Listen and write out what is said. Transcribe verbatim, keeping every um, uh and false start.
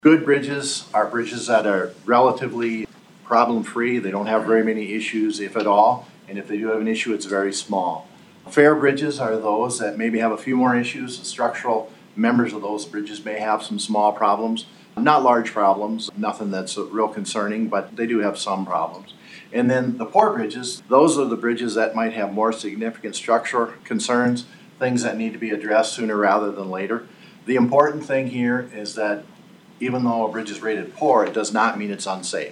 Good bridges are bridges that are relatively problem-free. They don't have very many issues, if at all, and if they do have an issue, it's very small. Fair bridges are those that maybe have a few more issues. The structural members of those bridges may have some small problems, not large problems, nothing that's real concerning, but they do have some problems. And then the poor bridges, those are the bridges that might have more significant structural concerns, things that need to be addressed sooner rather than later. The important thing here is that even though a bridge is rated poor, it does not mean it's unsafe.